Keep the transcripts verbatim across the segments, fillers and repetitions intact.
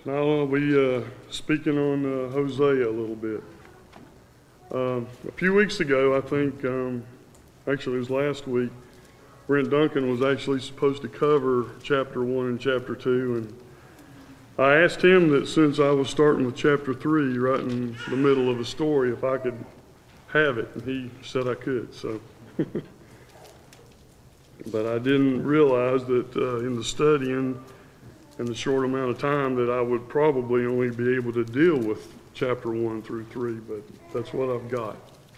Now I'll be uh, speaking on uh, Hosea a little bit. Uh, a few weeks ago, I think, um, actually it was last week, Brent Duncan was actually supposed to cover chapter one and chapter two, and I asked him that since I was starting with chapter three, right in the middle of a story, if I could have it, and he said I could, so. But I didn't realize that uh, in the studying in the short amount of time that I would probably only be able to deal with chapter one through three, but that's what I've got.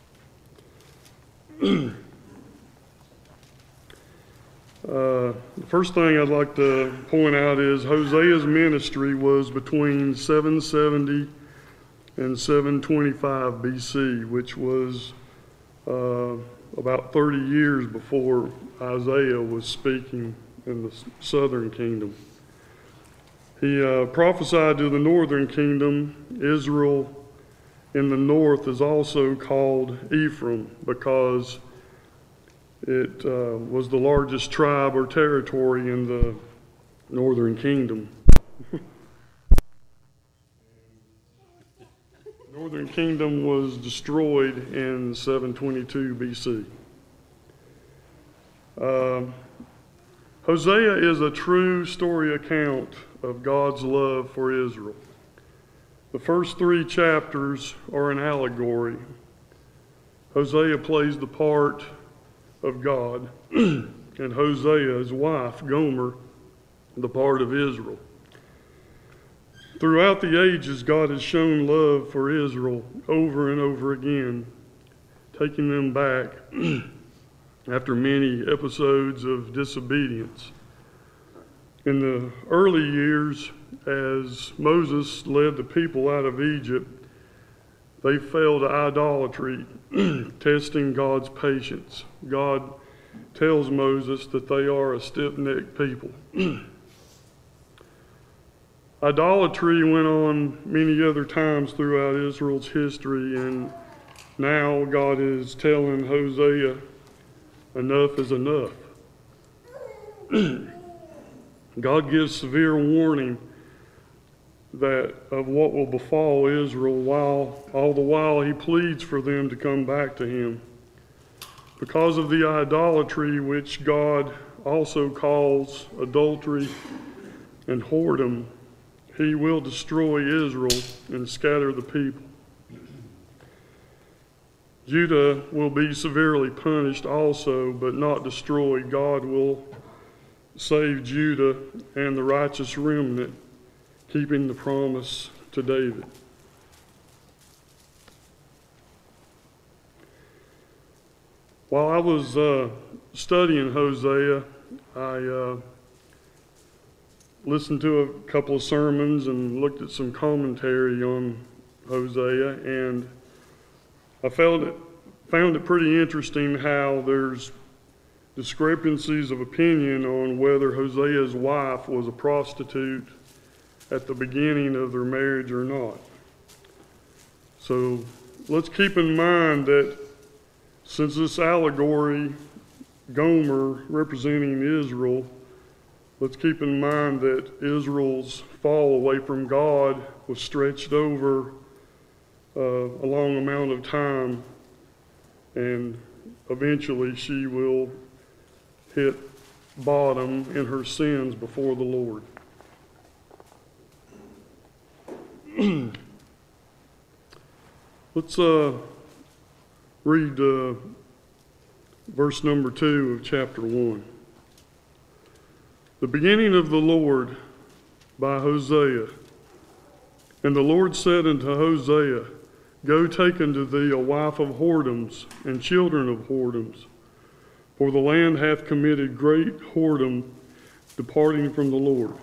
uh, the first thing I'd like to point out is Hosea's ministry was between seven seventy and seven twenty-five B C, which was uh, about thirty years before Isaiah was speaking in the southern kingdom. He uh, prophesied to the northern kingdom. Israel in the north is also called Ephraim because it uh, was the largest tribe or territory in the northern kingdom. The northern kingdom was destroyed in seven twenty-two B C. Uh, Hosea is a true story account of God's love for Israel. The first three chapters are an allegory. Hosea plays the part of God, and Hosea, his wife, Gomer, the part of Israel. Throughout the ages, God has shown love for Israel over and over again, taking them back after many episodes of disobedience. In the early years, as Moses led the people out of Egypt, they fell to idolatry, testing God's patience. God tells Moses that they are a stiff-necked people. Idolatry went on many other times throughout Israel's history, and now God is telling Hosea, enough is enough. God gives severe warning that of what will befall Israel, while all the while he pleads for them to come back to him. Because of the idolatry, which God also calls adultery and whoredom, he will destroy Israel and scatter the people. Judah will be severely punished also, but not destroyed. God will save Judah and the righteous remnant, keeping the promise to David. While I was uh, studying Hosea, I uh, listened to a couple of sermons and looked at some commentary on Hosea, and I found it, found it pretty interesting how there's discrepancies of opinion on whether Hosea's wife was a prostitute at the beginning of their marriage or not. So let's keep in mind that since this allegory, Gomer representing Israel, let's keep in mind that Israel's fall away from God was stretched over uh, a long amount of time, and eventually she will hit bottom in her sins before the Lord. Let's uh, read uh, verse number two of chapter one. The beginning of the Lord by Hosea. And the Lord said unto Hosea, Go take unto thee a wife of whoredoms and children of whoredoms, for the land hath committed great whoredom, departing from the Lord.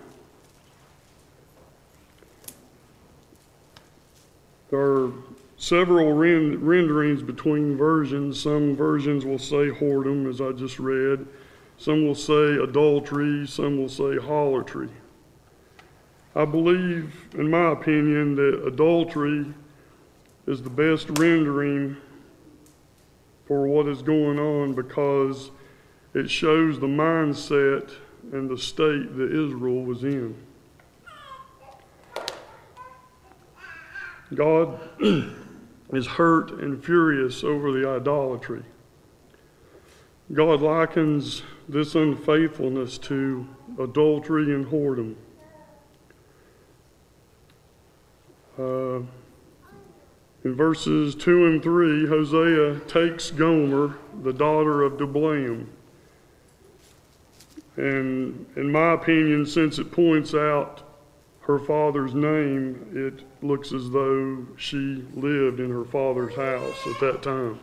There are several rend- renderings between versions. Some versions will say whoredom, as I just read. Some will say adultery. Some will say harlotry. I believe, in my opinion, that adultery is the best rendering for what is going on, because it shows the mindset and the state that Israel was in. God is hurt and furious over the idolatry. God likens this unfaithfulness to adultery and whoredom. Uh, in verses two and three, Hosea takes Gomer, the daughter of Diblaim. And in my opinion, since it points out her father's name, it looks as though she lived in her father's house at that time.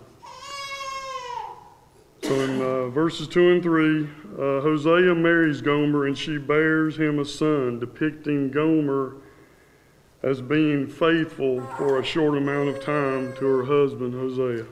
So in uh, verses two and three, uh, Hosea marries Gomer and she bears him a son, depicting Gomer as being faithful for a short amount of time to her husband Hosea.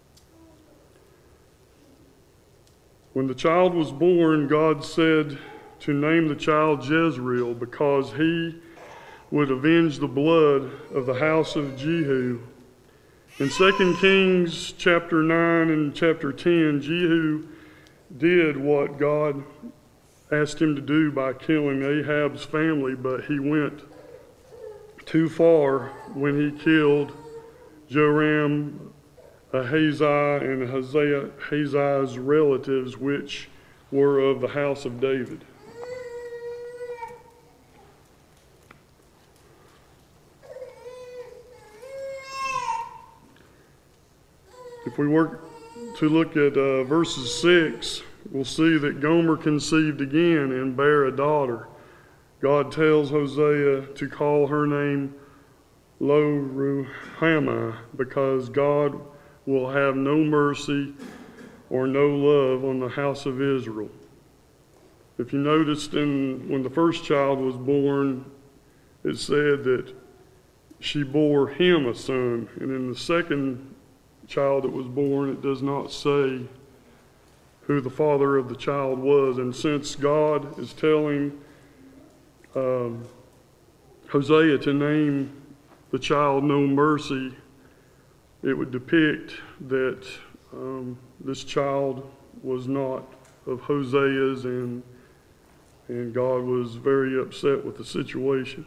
When the child was born, God said to name the child Jezreel because he would avenge the blood of the house of Jehu. In Second Kings chapter nine and chapter ten, Jehu did what God asked him to do by killing Ahab's family, but he went too far when he killed Joram, Ahaziah, and Hosea, Ahaziah's relatives, which were of the house of David. If we were to look at uh, verses six, we'll see that Gomer conceived again and bare a daughter. God tells Hosea to call her name Lo-ruhamah, because God will have no mercy or no love on the house of Israel. If you noticed, in, when the first child was born, it said that she bore him a son. And in the second child that was born, it does not say who the father of the child was. And since God is telling um, Hosea to name the child No Mercy, it would depict that um, this child was not of Hosea's, and and God was very upset with the situation.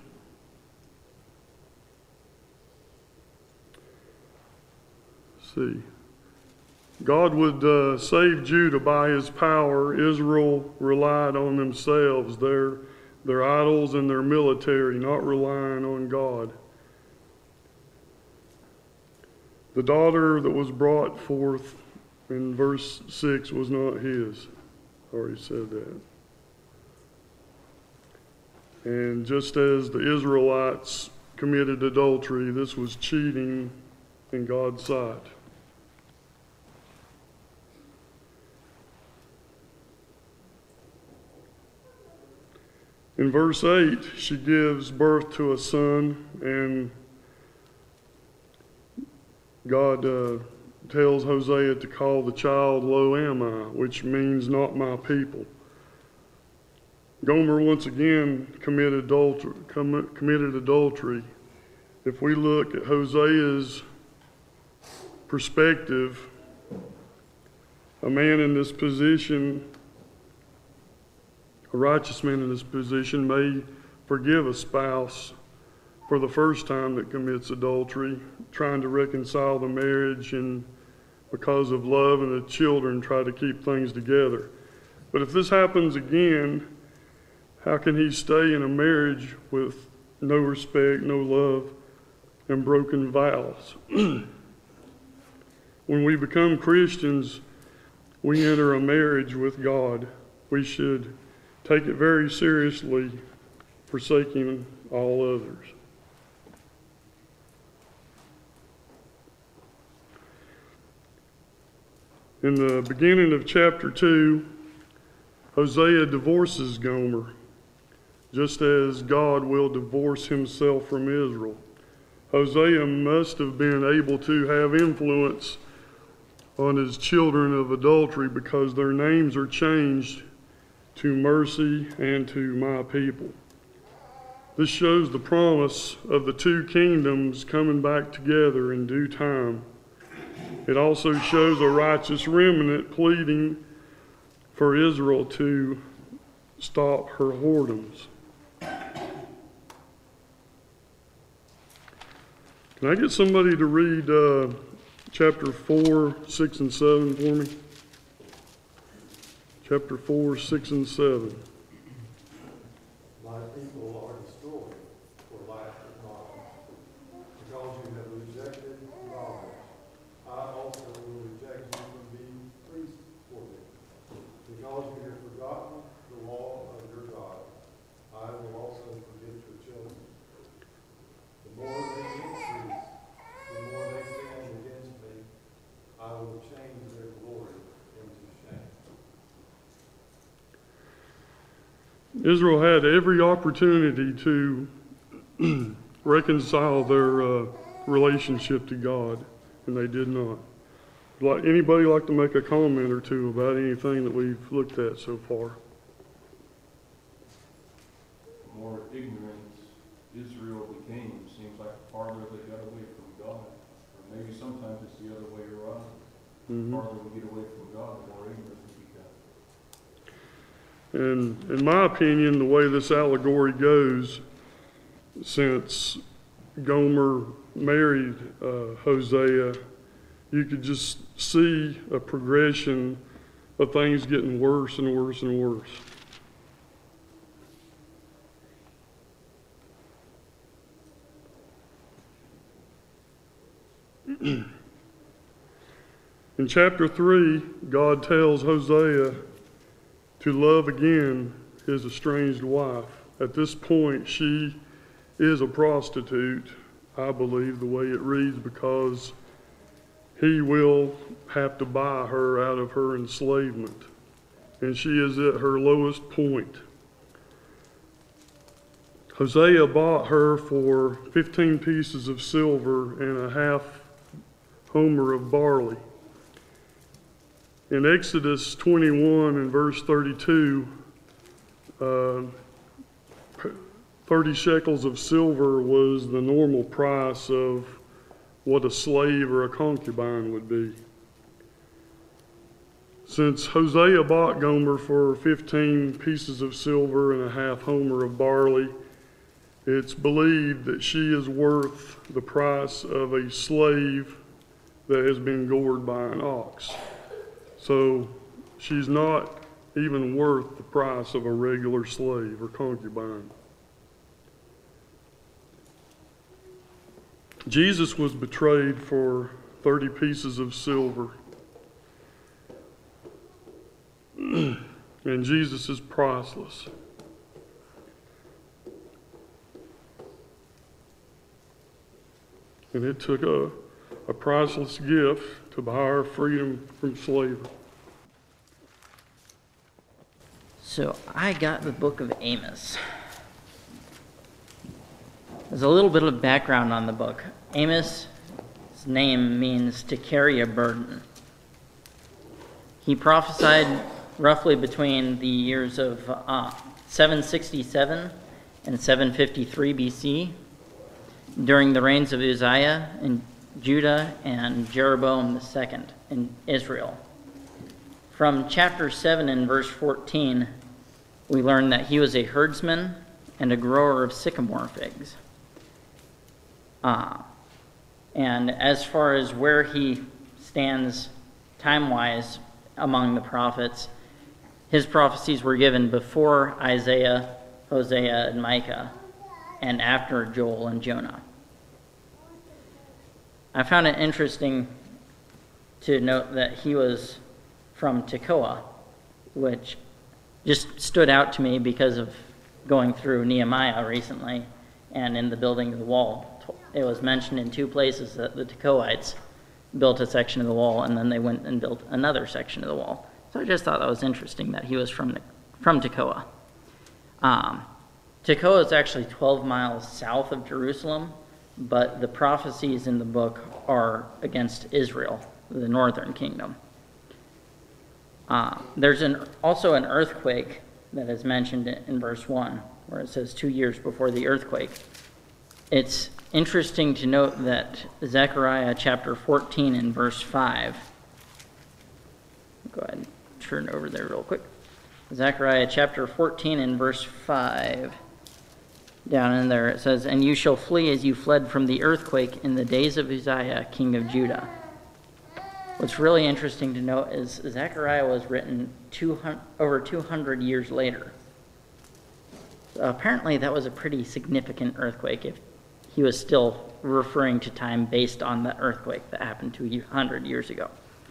Let's see. God would uh, save Judah by his power. Israel relied on themselves, their, their idols and their military, not relying on God. The daughter that was brought forth in verse six was not his. I already said that. And just as the Israelites committed adultery, this was cheating in God's sight. In verse eight, she gives birth to a son, and God uh, tells Hosea to call the child Lo-ammi, which means not my people. Gomer once again committed adultery, com- committed adultery. If we look at Hosea's perspective, a man in this position, a righteous man in this position, may forgive a spouse for the first time that commits adultery, trying to reconcile the marriage, and because of love and the children, try to keep things together. But if this happens again, how can he stay in a marriage with no respect, no love, and broken vows? When we become Christians, we enter a marriage with God. We should take it very seriously, forsaking all others. In the beginning of chapter two, Hosea divorces Gomer, just as God will divorce himself from Israel. Hosea must have been able to have influence on his children of adultery, because their names are changed to Mercy and to My People. This shows the promise of the two kingdoms coming back together in due time. It also shows a righteous remnant pleading for Israel to stop her whoredoms. Can I get somebody to read uh, chapter four, six, and seven for me? Chapter four, six, and seven. My people are destroyed for lack of knowledge. Because you have rejected knowledge, I also will reject you from being priests for them. Because you have forgotten the law of your God, I will also forget your children. The more they increase, the more they stand against me, I will change their glory into shame. Israel had every opportunity to reconcile their uh, relationship to God, and they did not. Like anybody like to make a comment or two about anything that we've looked at so far? The more ignorant Israel became, seems like the farther they got away from God. Or maybe sometimes it's the other way around. Mm-hmm. The farther we get away from God, the more ignorant we become. And in my opinion, the way this allegory goes, since Gomer married uh, Hosea, you could just see a progression of things getting worse and worse and worse. In chapter three, God tells Hosea to love again his estranged wife. At this point, she is a prostitute, I believe, the way it reads, because he will have to buy her out of her enslavement. And she is at her lowest point. Hosea bought her for fifteen pieces of silver and a half homer of barley. In Exodus twenty-one and verse thirty-two, uh, thirty shekels of silver was the normal price of what a slave or a concubine would be. Since Hosea bought Gomer for fifteen pieces of silver and a half homer of barley, it's believed that she is worth the price of a slave that has been gored by an ox. So she's not even worth the price of a regular slave or concubine. Jesus was betrayed for thirty pieces of silver. And Jesus is priceless. And it took a, a priceless gift to buy our freedom from slavery. So I got the book of Amos. There's a little bit of background on the book. Amos' name means to carry a burden. He prophesied roughly between the years of uh, seven sixty-seven and seven fifty-three B C, during the reigns of Uzziah in Judah and Jeroboam the second in Israel. From chapter seven and verse fourteen, we learn that he was a herdsman and a grower of sycamore figs. Uh, and as far as where he stands time-wise among the prophets, his prophecies were given before Isaiah, Hosea, and Micah, and after Joel and Jonah. I found it interesting to note that he was from Tekoa, which just stood out to me because of going through Nehemiah recently, and in the building of the wall. It was mentioned in two places that the Tekoites built a section of the wall, and then they went and built another section of the wall. So I just thought that was interesting that he was from from Tekoa. Um, Tekoa is actually twelve miles south of Jerusalem, but the prophecies in the book are against Israel, the northern kingdom. Uh, there's an, also an earthquake that is mentioned in verse one, where it says two years before the earthquake. It's interesting to note that Zechariah chapter fourteen and verse five, go ahead and turn over there real quick. Zechariah chapter fourteen and verse five down in there, it says, "And you shall flee as you fled from the earthquake in the days of Uzziah, king of Judah." What's really interesting to note is Zechariah was written two hundred, over two hundred years later. So apparently that was a pretty significant earthquake if he was still referring to time based on the earthquake that happened two hundred years ago.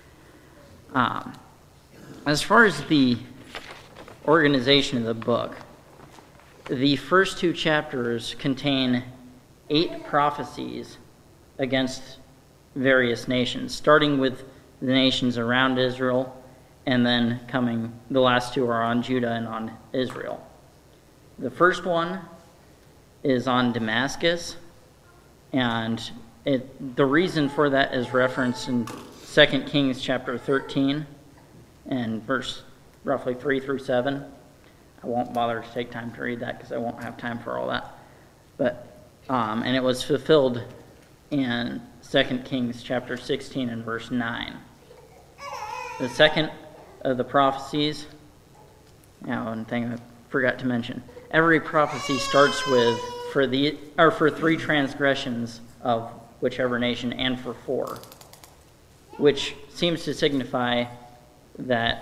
Um, as far as the organization of the book, the first two chapters contain eight prophecies against various nations, starting with the nations around Israel, and then coming, the last two are on Judah and on Israel. The first one is on Damascus, and it, the reason for that is referenced in Second Kings chapter thirteen, and verse roughly three through seven. I won't bother to take time to read that because I won't have time for all that. But um, and it was fulfilled in Second Kings chapter sixteen and verse nine. The second of the prophecies, now one thing I forgot to mention, every prophecy starts with for the or for three transgressions of whichever nation and for four, which seems to signify that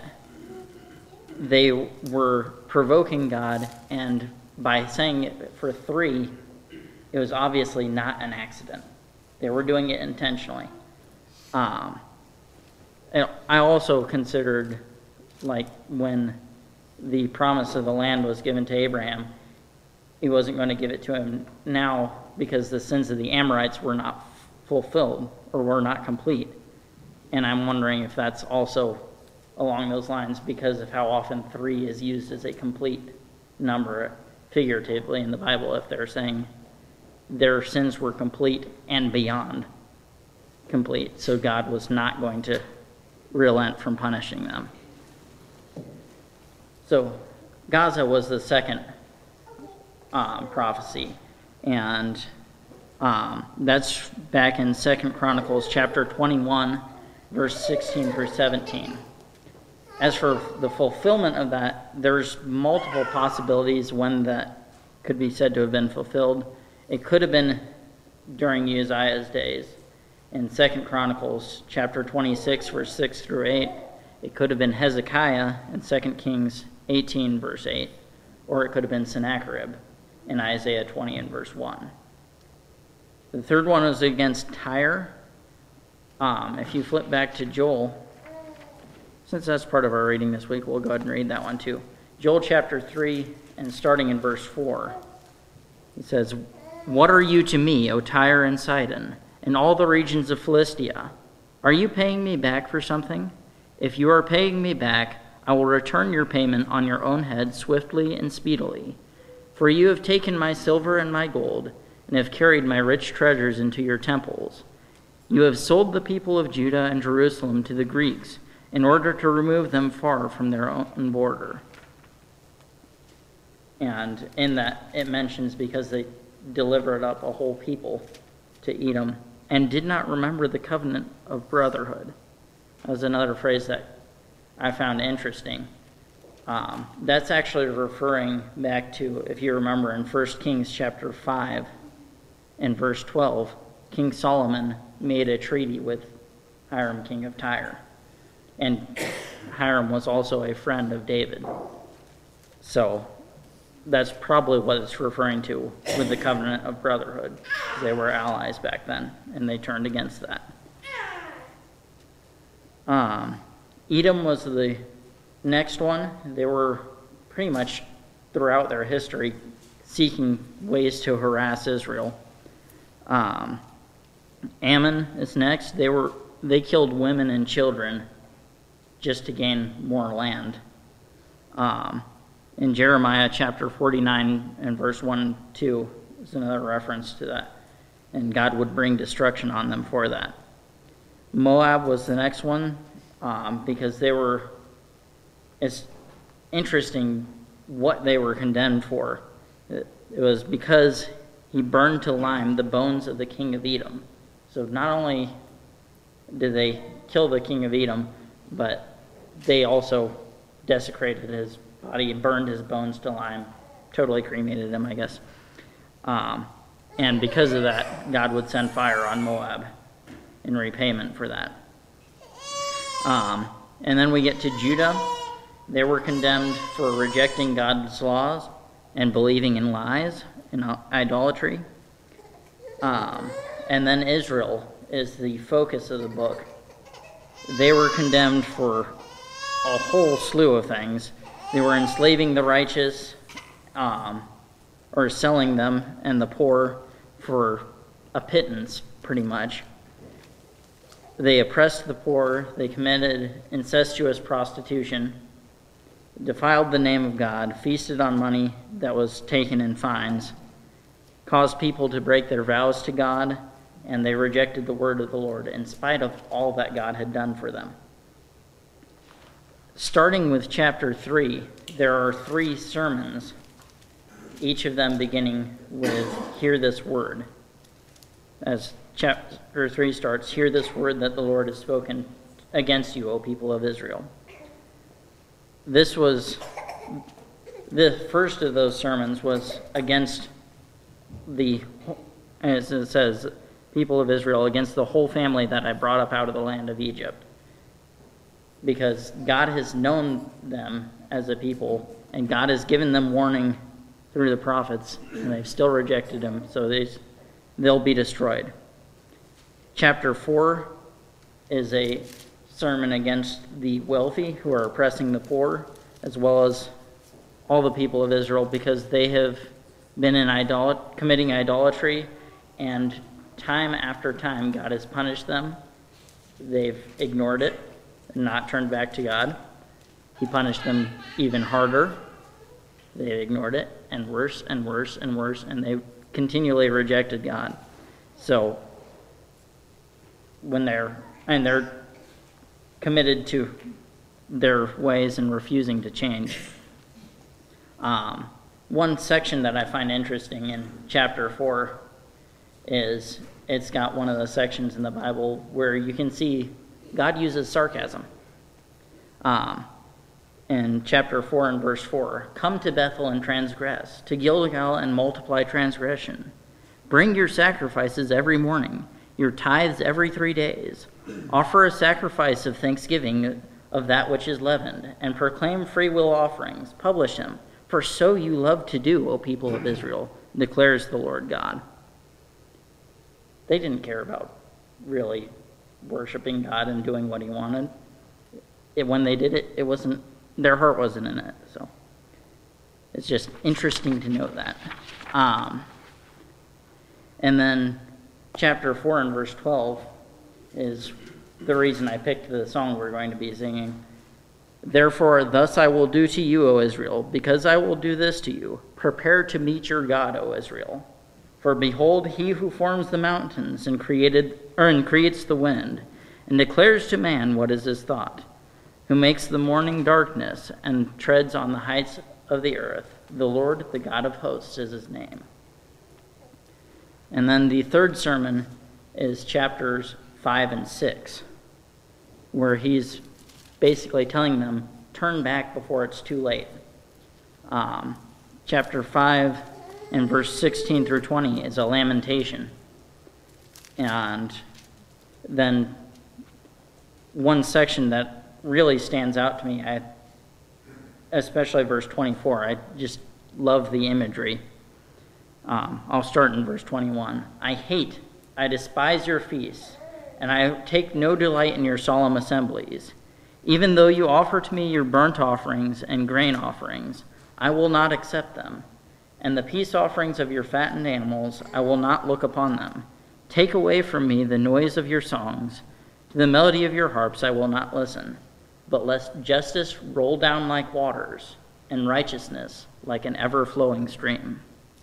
they were provoking God, and by saying it for three, it was obviously not an accident. They were doing it intentionally. Um, and I also considered, like, when the promise of the land was given to Abraham, he wasn't going to give it to him now because the sins of the Amorites were not fulfilled or were not complete. And I'm wondering if that's also along those lines because of how often three is used as a complete number figuratively in the Bible, if they're saying their sins were complete and beyond complete, so God was not going to relent from punishing them. So Gaza was the second um, prophecy, and um, that's back in Second Chronicles chapter twenty-one, verse sixteen through seventeen. As for the fulfillment of that, there's multiple possibilities when that could be said to have been fulfilled. It could have been during Uzziah's days. In Second Chronicles chapter twenty-six, verse six through eight, it could have been Hezekiah in Second Kings eighteen, verse eight, or it could have been Sennacherib in Isaiah twenty and verse one. The third one was against Tyre. Um, if you flip back to Joel, since that's part of our reading this week, we'll go ahead and read that one too. Joel chapter three, and starting in verse four, he says, "What are you to me, O Tyre and Sidon, and all the regions of Philistia? Are you paying me back for something? If you are paying me back, I will return your payment on your own head swiftly and speedily. For you have taken my silver and my gold, and have carried my rich treasures into your temples. You have sold the people of Judah and Jerusalem to the Greeks, in order to remove them far from their own border." And in that, it mentions because they delivered up a whole people to Edom and did not remember the covenant of brotherhood. That was another phrase that I found interesting. Um, that's actually referring back to, if you remember, in First Kings chapter five and verse twelve, King Solomon made a treaty with Hiram, king of Tyre. And Hiram was also a friend of David. So that's probably what it's referring to with the covenant of brotherhood. They were allies back then, and they turned against that. Um, Edom was the next one. They were pretty much throughout their history seeking ways to harass Israel. Um, Ammon is next. They were they killed women and children just to gain more land. Um, in Jeremiah chapter forty-nine and verse one and two is another reference to that. And God would bring destruction on them for that. Moab was the next one um, because they were, it's interesting what they were condemned for. It, it was because he burned to lime the bones of the king of Edom. So not only did they kill the king of Edom, but they also desecrated his body, burned his bones to lime, totally cremated him, I guess. Um, and because of that, God would send fire on Moab in repayment for that. Um, and then we get to Judah. They were condemned for rejecting God's laws and believing in lies and idolatry. Um, and then Israel is the focus of the book. They were condemned for a whole slew of things. They were enslaving the righteous, um, or selling them and the poor for a pittance, pretty much. They oppressed the poor. They committed incestuous prostitution, defiled the name of God, feasted on money that was taken in fines, caused people to break their vows to God, and they rejected the word of the Lord in spite of all that God had done for them. Starting with chapter three, there are three sermons, each of them beginning with, "Hear this word." As chapter three starts, "Hear this word that the Lord has spoken against you, O people of Israel." This was, the first of those sermons was against the, as it says, people of Israel, against the whole family that I brought up out of the land of Egypt. Because God has known them as a people, and God has given them warning through the prophets, and they've still rejected him, so they, they'll be destroyed. Chapter four is a sermon against the wealthy who are oppressing the poor, as well as all the people of Israel, because they have been in idolat- committing idolatry, and time after time God has punished them. They've ignored it and not turned back to God. He punished them even harder. They ignored it, and worse and worse and worse, and they continually rejected God. So when they're and they're committed to their ways and refusing to change. Um, one section that I find interesting in chapter four is it's got one of the sections in the Bible where you can see God uses sarcasm. Um, in chapter four and verse four, "Come to Bethel and transgress, to Gilgal and multiply transgression. Bring your sacrifices every morning, your tithes every three days. Offer a sacrifice of thanksgiving of that which is leavened, and proclaim free will offerings. Publish them, for so you love to do, O people of Israel, declares the Lord God." They didn't care about really worshiping God and doing what he wanted. It, when they did it, it wasn't, their heart wasn't in it. So it's just interesting to note that. Um, and then chapter four and verse twelve is the reason I picked the song we're going to be singing. "Therefore, thus I will do to you, O Israel, because I will do this to you. Prepare to meet your God, O Israel. For behold, he who forms the mountains and created or and creates the wind, and declares to man what is his thought, who makes the morning darkness and treads on the heights of the earth. The Lord, the God of hosts, is his name." And then the third sermon is chapters five and six, where he's basically telling them, turn back before it's too late. Um, chapter five and verse sixteen through twenty is a lamentation. And then one section that really stands out to me, I, especially verse twenty-four, I just love the imagery. Um, I'll start in verse twenty-one. "I hate, I despise your feasts, and I take no delight in your solemn assemblies. Even though you offer to me your burnt offerings and grain offerings, I will not accept them. And the peace offerings of your fattened animals, I will not look upon them. Take away from me the noise of your songs. To the melody of your harps I will not listen. But let justice roll down like waters, and righteousness like an ever-flowing stream."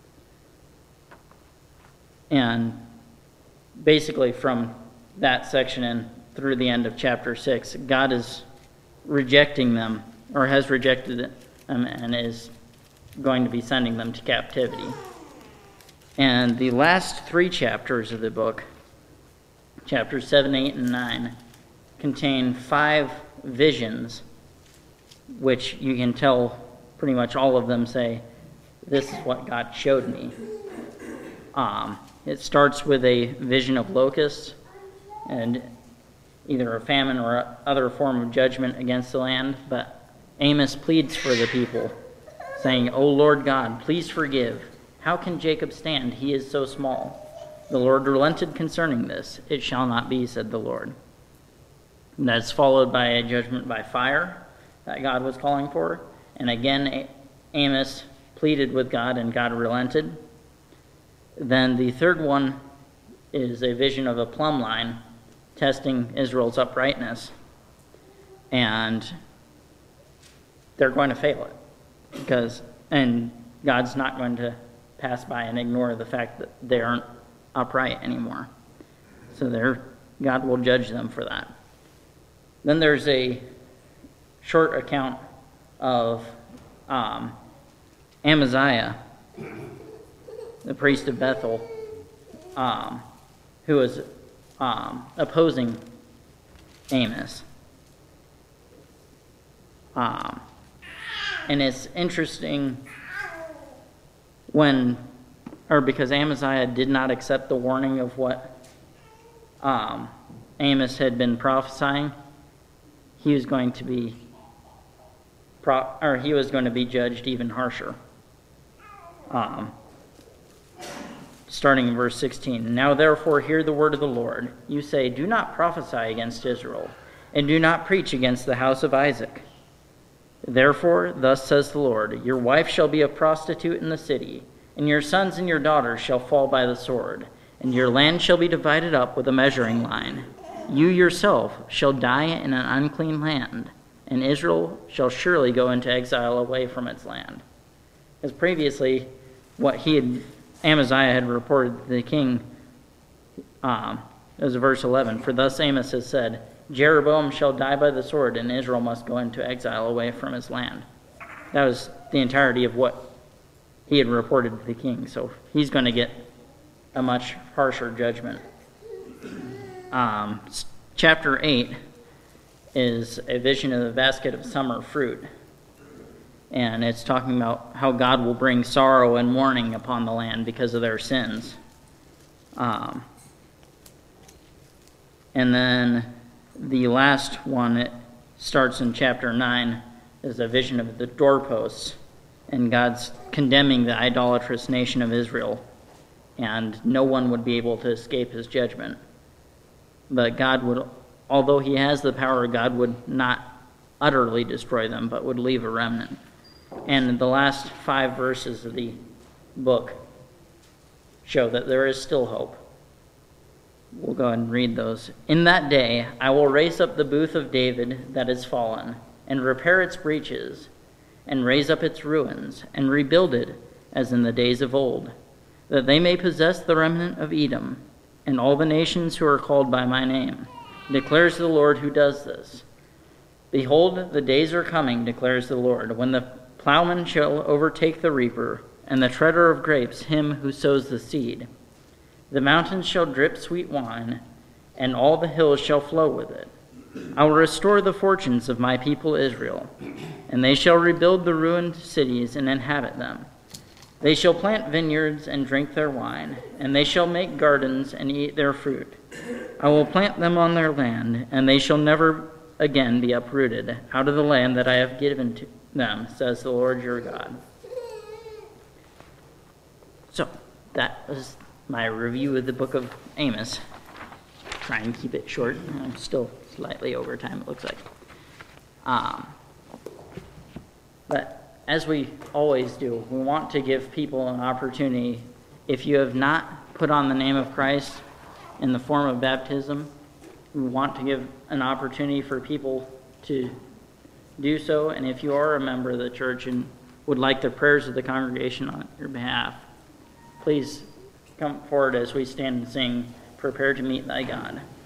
And basically from that section and through the end of chapter six, God is rejecting them, or has rejected them, and is going to be sending them to captivity. And the last three chapters of the book, chapters seven, eight, and nine, contain five visions, which you can tell pretty much all of them say, "This is what God showed me." Um, it starts with a vision of locusts and either a famine or other form of judgment against the land, but Amos pleads for the people, saying, O Lord God, please forgive. How can Jacob stand? He is so small. The Lord relented concerning this. It shall not be, said the Lord. And that's followed by a judgment by fire that God was calling for. And again, Amos pleaded with God, and God relented. Then the third one is a vision of a plumb line testing Israel's uprightness. And they're going to fail it. Because, and God's not going to pass by and ignore the fact that they aren't upright anymore. So they're, God will judge them for that. Then there's a short account of um, Amaziah, the priest of Bethel, um, who was um, opposing Amos. Um, and it's interesting when, or because Amaziah did not accept the warning of what um, Amos had been prophesying, he was going to be, pro- or he was going to be judged even harsher. Um, starting in verse sixteen. Now therefore hear the word of the Lord. You say, do not prophesy against Israel, and do not preach against the house of Isaac. Therefore, thus says the Lord, your wife shall be a prostitute in the city, and your sons and your daughters shall fall by the sword, and your land shall be divided up with a measuring line. You yourself shall die in an unclean land, and Israel shall surely go into exile away from its land. As previously, what he had, Amaziah had reported to the king, um, it was verse eleven, for thus Amos has said, Jeroboam shall die by the sword, and Israel must go into exile away from his land. That was the entirety of what he had reported to the king, so he's going to get a much harsher judgment. Um, chapter eight is a vision of the basket of summer fruit. And it's talking about how God will bring sorrow and mourning upon the land because of their sins. Um, and then the last one, it starts in chapter nine, is a vision of the doorposts. And God's condemning the idolatrous nation of Israel. And no one would be able to escape his judgment. But God would, although he has the power, God would not utterly destroy them, but would leave a remnant. And the last five verses of the book show that there is still hope. We'll go ahead and read those. In that day I will raise up the booth of David that is fallen, and repair its breaches, and raise up its ruins, and rebuild it as in the days of old, that they may possess the remnant of Edom, and all the nations who are called by my name, declares the Lord who does this. Behold, the days are coming, declares the Lord, when the plowman shall overtake the reaper, and the treader of grapes him who sows the seed. The mountains shall drip sweet wine, and all the hills shall flow with it. I will restore the fortunes of my people Israel, and they shall rebuild the ruined cities and inhabit them. They shall plant vineyards and drink their wine, and they shall make gardens and eat their fruit. I will plant them on their land, and they shall never again be uprooted out of the land that I have given to them, says the Lord your God. So, that was my review of the book of Amos. Try and keep it short. I'm still slightly over time, it looks like. Um, but as we always do, we want to give people an opportunity. If you have not put on the name of Christ in the form of baptism, we want to give an opportunity for people to do so. And if you are a member of the church and would like the prayers of the congregation on your behalf, please come forward as we stand and sing, Prepare to Meet Thy God.